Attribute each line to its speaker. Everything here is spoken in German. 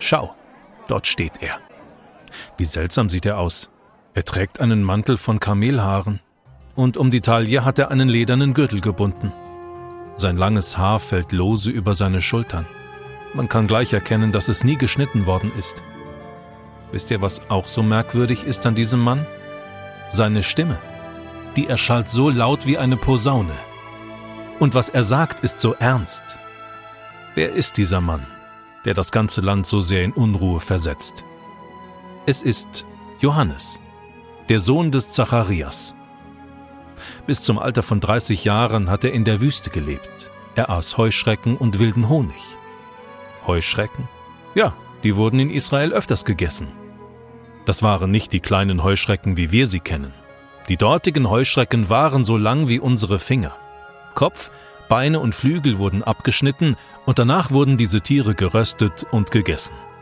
Speaker 1: Schau, dort steht er. Wie seltsam sieht er aus. Er trägt einen Mantel von Kamelhaaren und um die Taille hat er einen ledernen Gürtel gebunden. Sein langes Haar fällt lose über seine Schultern. Man kann gleich erkennen, dass es nie geschnitten worden ist. Wisst ihr, was auch so merkwürdig ist an diesem Mann? Seine Stimme. Die erschallt so laut wie eine Posaune. Und was er sagt, ist so ernst. Wer ist dieser Mann, der das ganze Land so sehr in Unruhe versetzt? Es ist Johannes, der Sohn des Zacharias. Bis zum Alter von 30 Jahren hat er in der Wüste gelebt. Er aß Heuschrecken und wilden Honig. Heuschrecken? Ja, die wurden in Israel öfters gegessen. Das waren nicht die kleinen Heuschrecken, wie wir sie kennen. Die dortigen Heuschrecken waren so lang wie unsere Finger. Kopf, Beine und Flügel wurden abgeschnitten und danach wurden diese Tiere geröstet und gegessen.